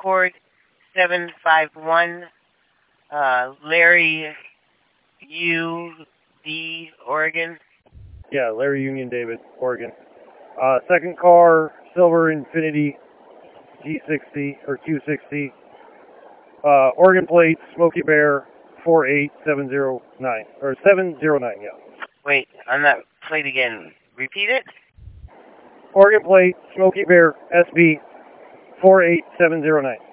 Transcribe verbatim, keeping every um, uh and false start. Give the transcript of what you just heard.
Accord seven five one, uh, Larry U D, Oregon. Yeah, Larry Union David, Oregon. Uh, second car, Silver Infinity G sixty or Q sixty. Uh, Oregon plate, Smoky Bear four eight seven zero nine. Or seven zero nine, yeah. Wait, on that plate again. Repeat it? Oregon plate, Smoky Bear S B four eight seven zero nine.